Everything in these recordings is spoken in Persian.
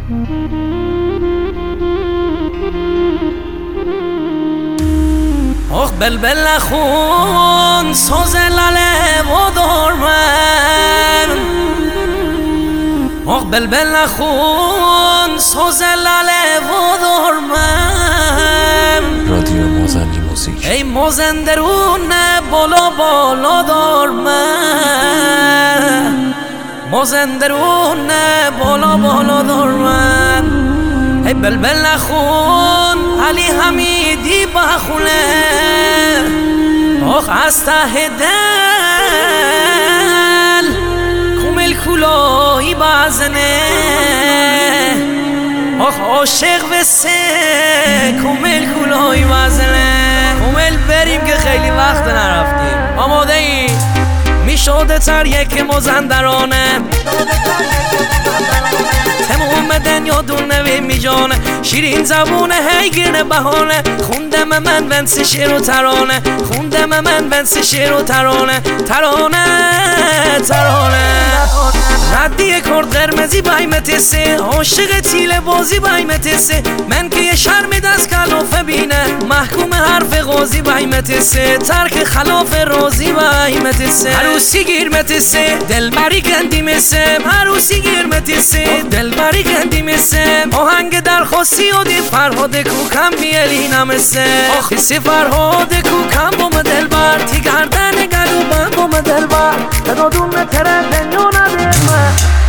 آخ بلبل خون سوز لاله و دارمن، آخ بلبل خون سوز لاله و دارمن. رادیو موزندی موزیک. ای موزندرونه بالا بالا دارمن، موزندرونه بالا بالا دارمن. ای بلبل خون علی حمیدی بخونه، آخ از ته دل کمل کلاهی بزنه، آخ عاشق بسه کمل کلاهی بزنه. کمل بریم که خیلی وقت نرفتیم. آماده ای؟ میشده تر یک مازندرانه، تموم دنیا دون نوی می جانه، شیرین زبونه هی گرنه بهانه. خوندم من بنس شعر و ترانه، خوندم من بنس شعر و ترانه. ترانه ترانه ردی کرد قرمزی بایمتسه، عاشق تیل بازی بایمتسه. من که یه شرم دست کلافه بینه، محکوم حرف قاضی بایمتسه. ترک خلاف رازی بایمتسه، عروسی گیرمتسه دل بری گندی مسه، عروسی گیرمتسه دل بری گندی مسه. آهنگ درخواستی و دی فرهاد کوکم بیلی نمسه، آخ سی فرهاد کوکم بوم دل بر تی گردن گلو من بوم دل بر تدادون نتره دنیا نده من.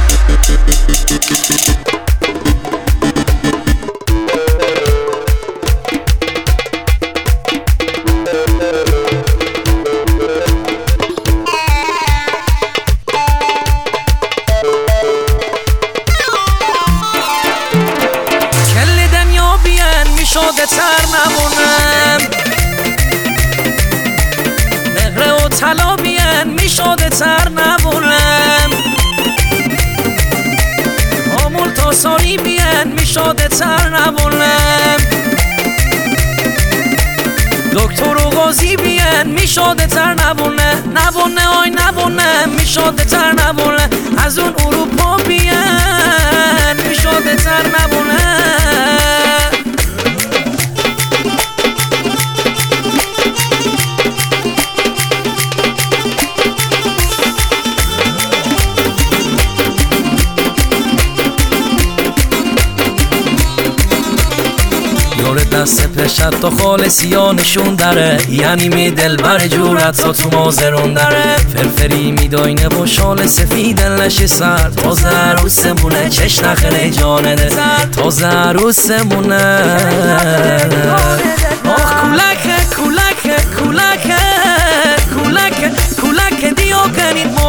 شده تر نمونم، مهره و طلا بیان میشده تر نمونم، آمول تا ساری بیان میشده تر نمونم، دکتر و غازی بیان میشده تر نمونه. نبونه آی نبونه میشده تر نمونه، از اون اروپا بیان میشده تر نمونه. دست پشت تا خالصی ها نشون داره، یعنی می دل بر جورت ها تو مازرون داره. فرفری می داینه و شال سفید لش سر، تازه عروسمونه چش نخله جانه ده، تازه عروسمونه. آخ کولک کولک کولک کولک کولک دیو کنید